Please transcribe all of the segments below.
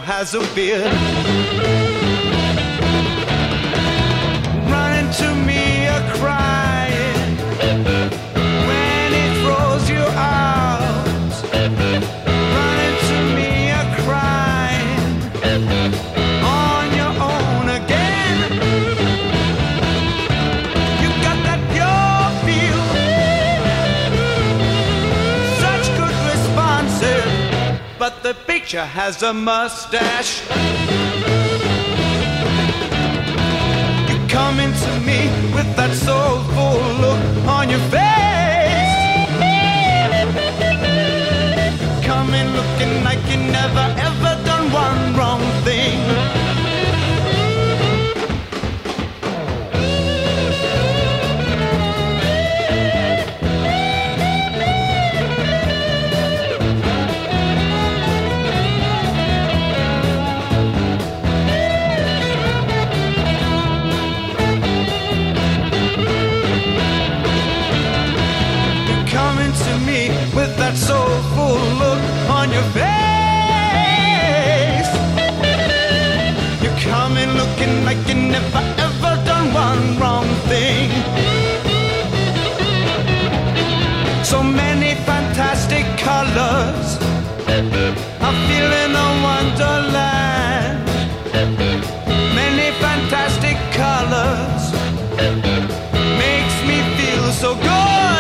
has a beard. Running to me a crying when he throws you out. Running to me a crying on your own again. You got that pure feel, such good responses, but the picture has a mustache. You come into me with that soulful look on your face, come in looking like you never ever done one wrong thing. With that soulful look on your face, you're coming looking like you never ever done one wrong thing. So many fantastic colors, I feel in a wonderland. Many fantastic colors makes me feel so good.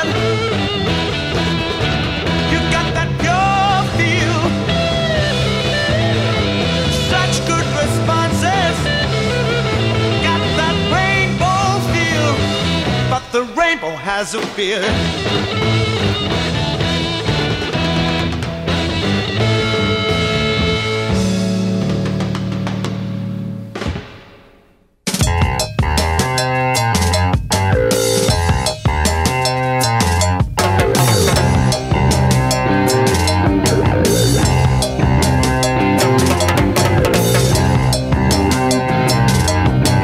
The rainbow has a beard.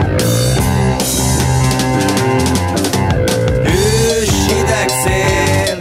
Hősideg szél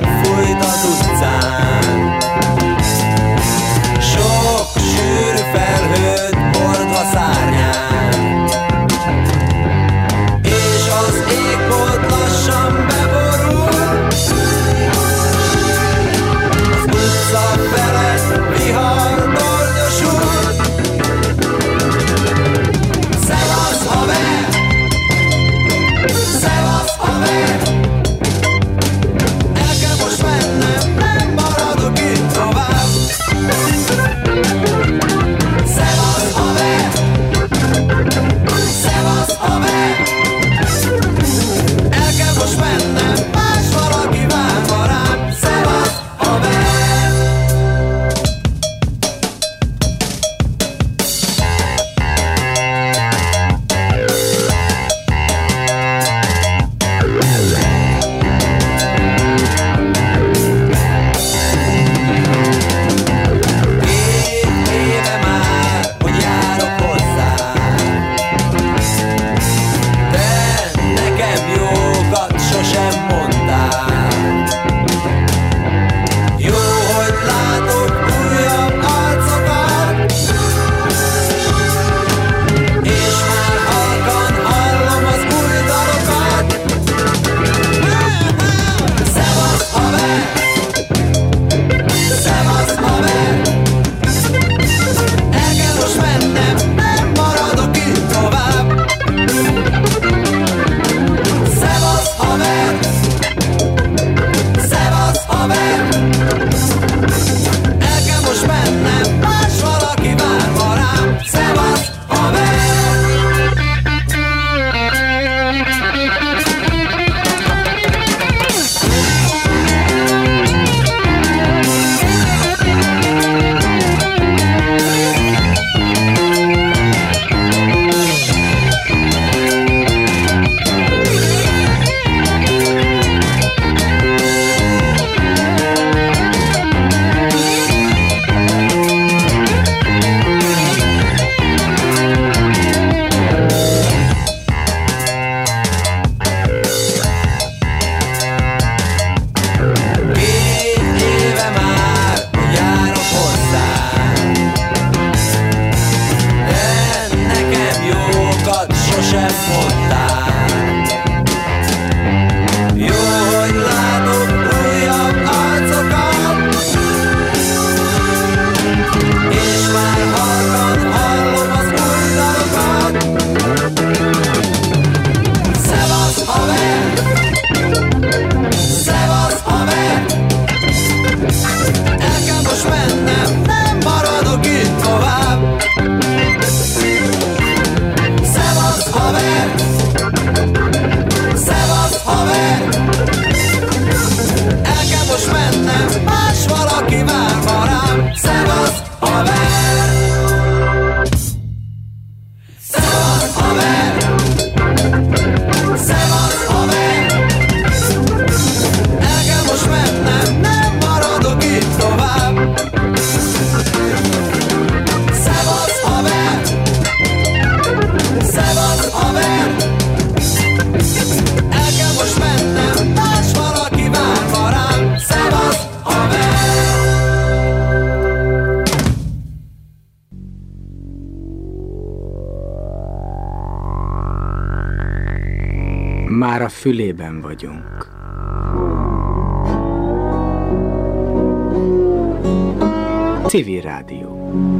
fülében vagyunk. Civil Rádió.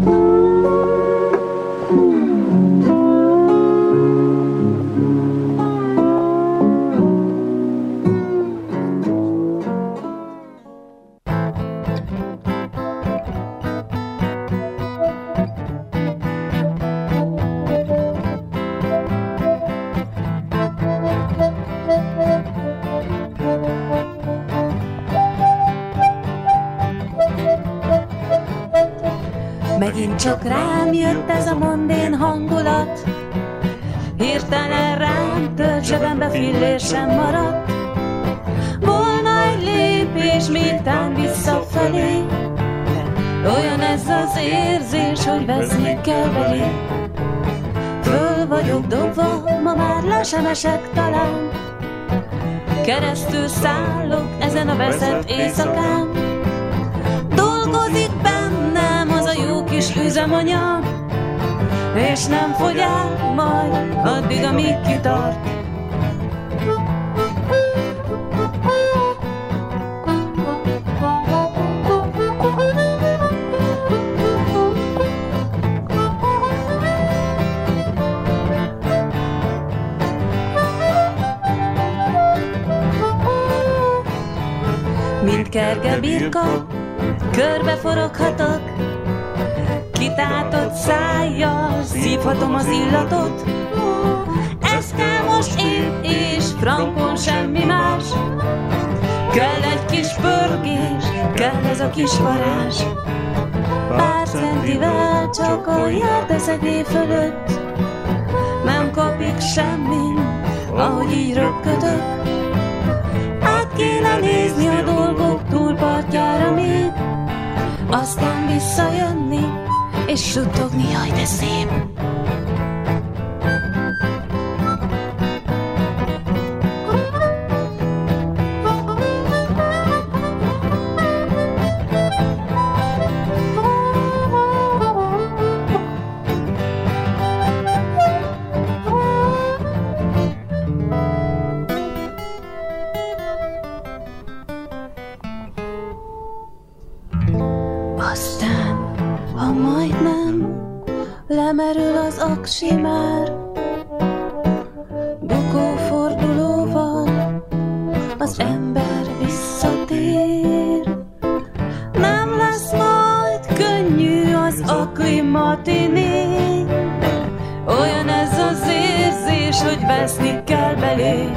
Megint csak rám jött ez a mondén hangulat, hirtelen rám tört zsebembe fillér sem maradt. Volna egy lépés, miután visszafelé, olyan ez az érzés, hogy veszni kell belé. Föl vagyok dobva, ma már le sem esek talán, keresztül szállok ezen a veszett éjszakán. Dolgozik bennem az a jó kis üzemanyag, és nem fogy el majd addig, amíg kitart. Mint kerge birka, körbe foroghatok, kitátott szájjal szívhatom az illatot. Ez kell most én, és frankon semmi más. Kell egy kis pörgés, kell ez a kis varázs. Pár centivel csak a járteszegé fölött, nem kapik semmi, ahogy így röpködök. Át kéne nézni a dolgok túlpartjára még, aztán visszajönni, és suttogni, jaj, de szép. Aztán, ha majdnem lemerül az aksi már, bukófordulóval az ember visszatér. Nem lesz majd könnyű az akli matiné, olyan ez az érzés, hogy veszni kell belé.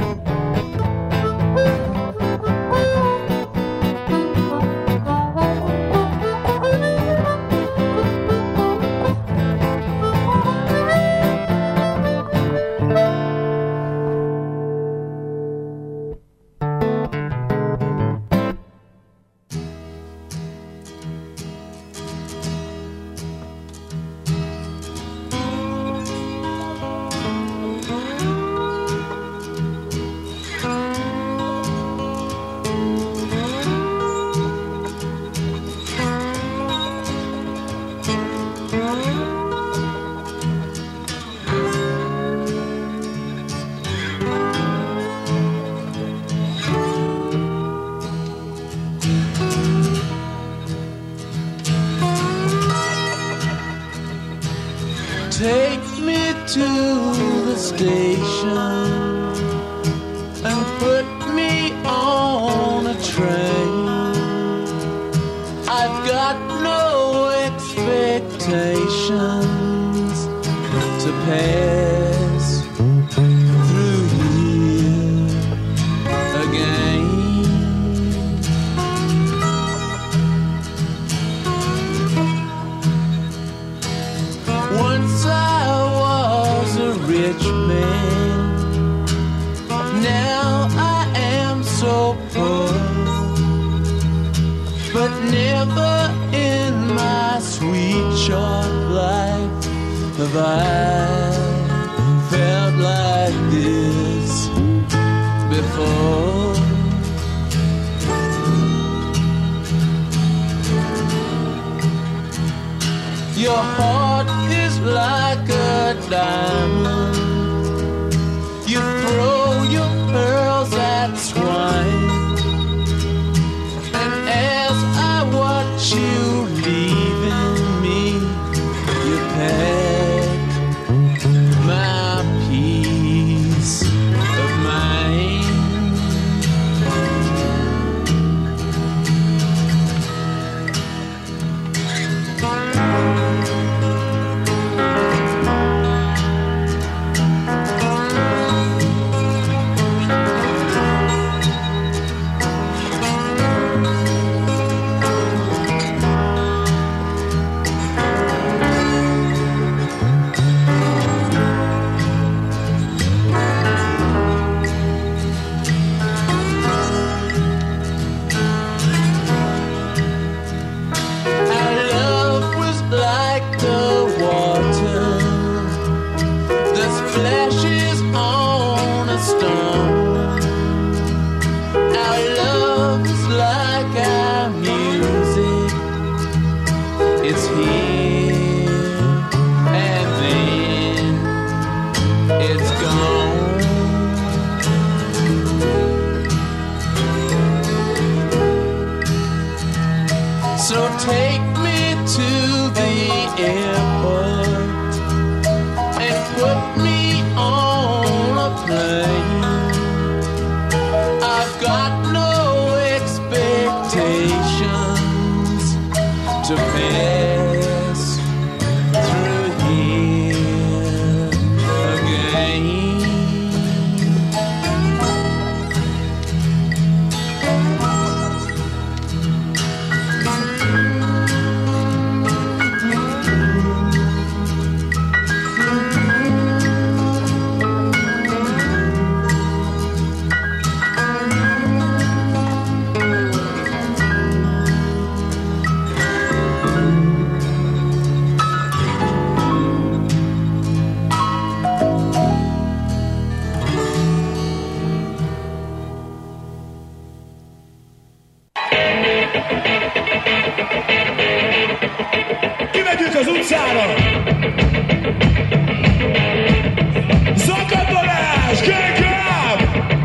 Take me to the station and put me on a train. I've got no expectations to pass through here again. Once I was a rich man, now I am so poor. But never in my sweet short life have I felt like this before. Your heart is like a diamond. You throw your pearls airport and put me on a plane. I've got no expectations to pass through here again. Kimegyünk az utcára! Zakatolás! Kérkám!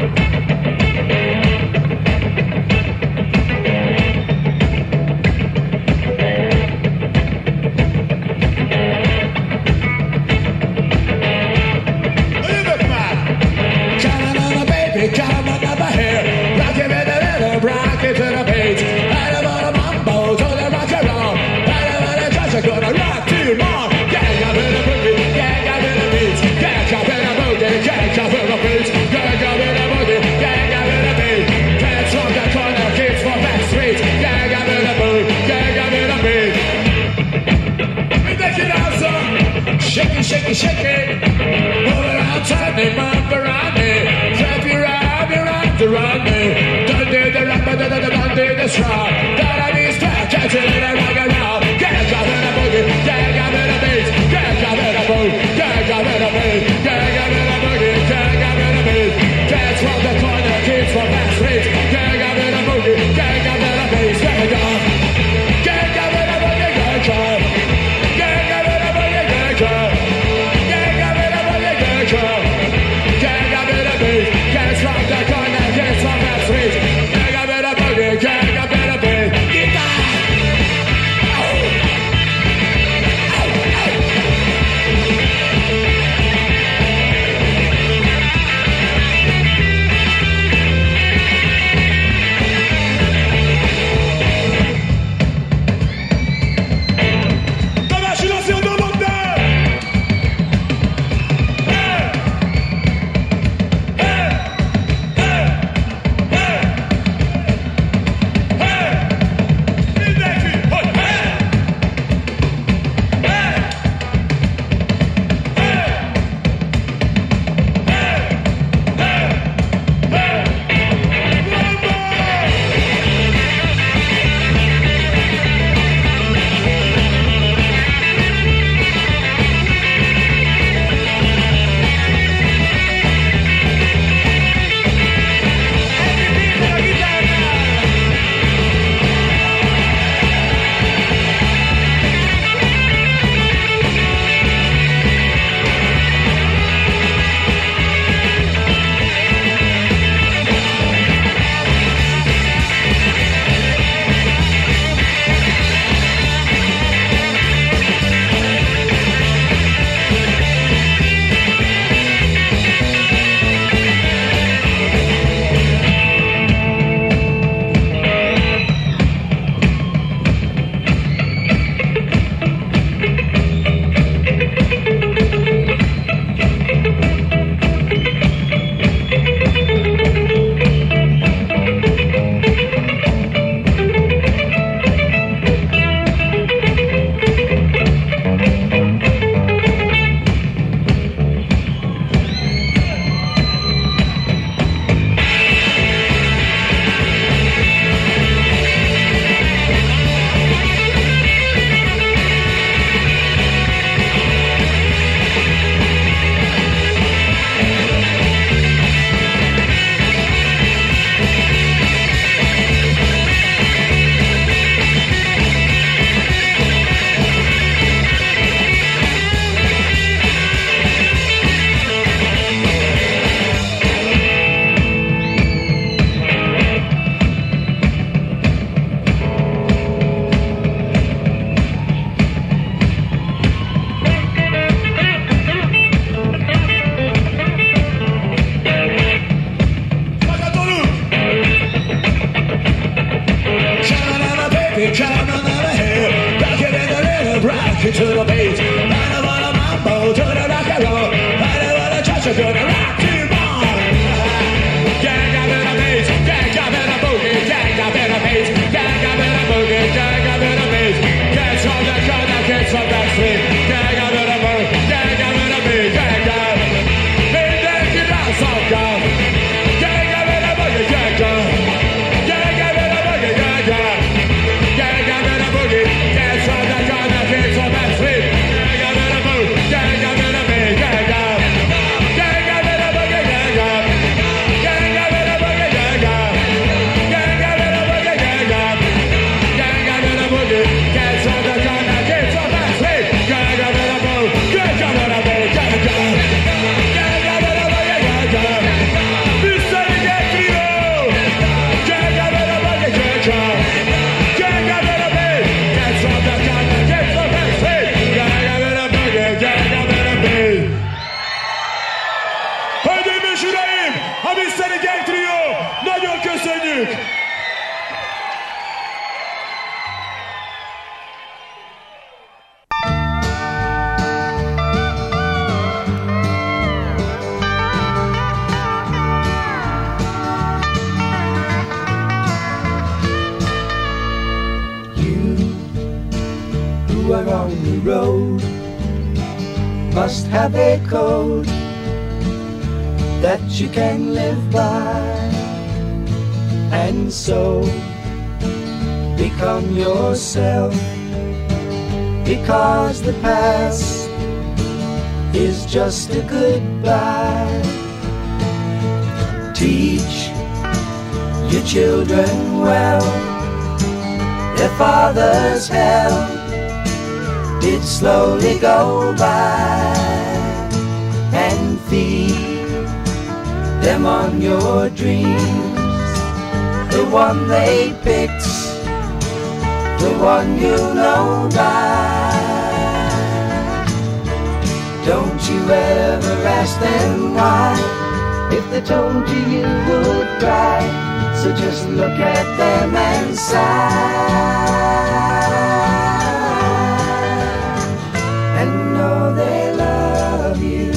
Jövök már! Come on, baby, come on over here. Rock it with a little, rock it to the beat. I don't wanna mambo to the rock and roll. I don't wanna touch, I'm gonna rock till morn. Gang up in the boogie, gang up in the beat. Gang up in the boogie, gang up in the beat. Gang up in the boogie, gang up in the beat. Dance from the corner, kids from back street. Gang up in the boogie, gang up in the beat. Mindenki rázza! Shake it, shake it, shake it. Move around, turn me, move around me. Wrap your arm around me. Don't do the rock, but don't do the strong. That I need to catch it in a rock and roll. Gang up in the boogie, gang up in the beat. Gang up in the boogie, gang up in the beat. Gang up in the boogie, gang up in the beat. Dance from the corner, kids from back street. Gang up in the boogie, gang up in the beat. There we go. Gang up in the boogie, gang up. Gang up in the boogie, gang up. Gang up in the boogie, gang up. Gang up in the beat. Dance from the corner, kids from back street. Gang up in the boogie, gang up in the beat. rocking to the beat. I don't wanna mambo to the rock and roll. I don't wanna cha-cha to the rock and roll. Gang up in the beat, gang up in the boogie, gang up in the beat, gang up in the boogie, gang up in the beat. Kids from the corner, kids from the street, gang up in the boogie, gang up in the beat, gang up. Big day, dance on God. Gang up in the boogie, gang up. Gang up in the boogie, gang up. Gang up in the boogie, kids from the corner, kids from the street, gang up in the boogie, gang up in the beat, gang up. Gang up in the boogie, gang up. Gang up in the boogie, gang up. Gang up in the boogie, gang up. Gang up in the boogie, kids from the corner, kids from the street, gang up in the boogie, gang up in the beat, gang up. Gang up in the boogie, gang up. Mr. Trio, gang up in the boogie, gang up. Gang up in the beat, kids from the corner, kids from the street, gang up in the boogie, gang up in the beat. Hölgyeim és uraim, a Mr. Gang Trio, nagyon köszönjük! Who are on the road must have a code that you can live by, and so become yourself, because the past is just a goodbye. Teach your children well, their father's hell did slowly go by, and feed them on your dreams, the one they picked, the one you know by. Don't you ever ask them why, if they told you you would cry, so just look at them and sigh. And know they love you.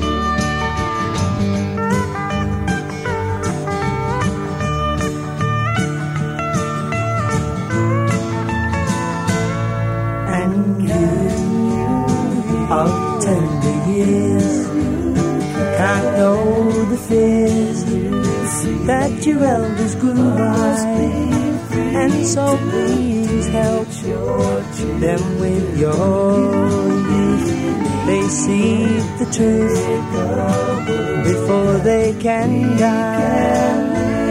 And you of tender years can't know the fears that your elders grew by, and so please help them with your youth. They see the truth before they can die.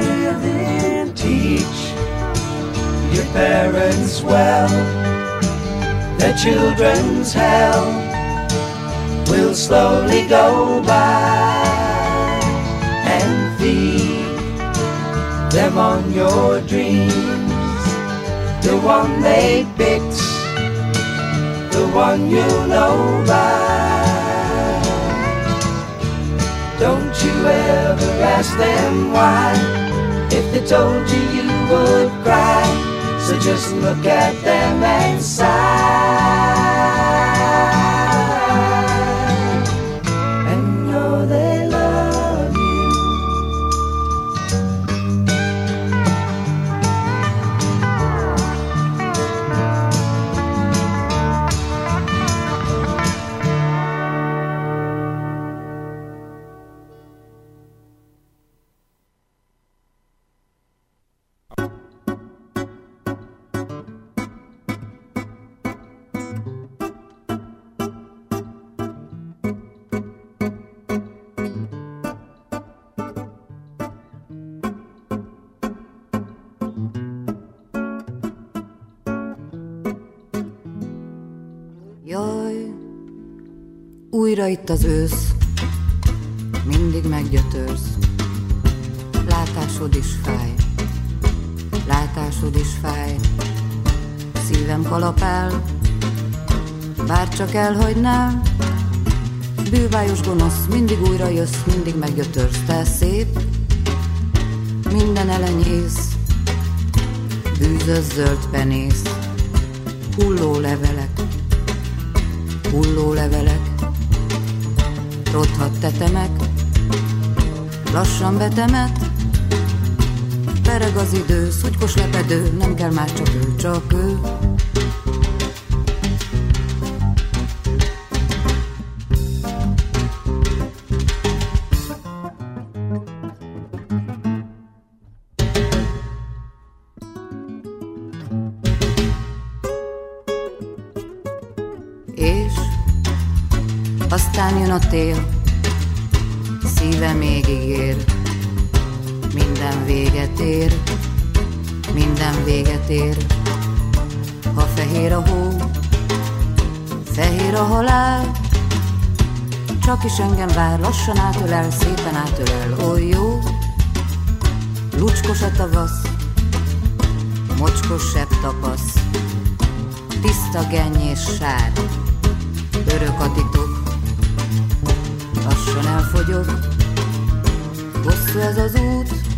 Teach your parents well, their children's hell will slowly go by, and feed them on your dreams, the one they picked, the one you know by. Don't you ever ask them why, if they told you you would cry, so just look at them and sigh. And know they love you. Jaj, újra itt az ősz, mindig meggyötörsz. Látásod is fáj, látásod is fáj. Szívem kalapál, bár csak elhagynál. Bűvályos gonosz, mindig újra jössz, mindig meggyötörsz. Te szép, minden elenyész, bűzös zöld penész, hulló levelek, hulló levelek, rothadt tetemek, lassan betemet, pereg az idő, szutykos lepedő, nem kell már csak ő. És aztán jön a tél, szíve még ígér, minden véget ér, minden véget ér. Ha fehér a hó, fehér a halál, csak is engem vár, lassan átölel, szépen átölel, oly jó. Lucskos a tavasz, mocskos sebb tapasz, tiszta genny és sár, örök a titok, lassan elfogyok. Hosszú ez az út,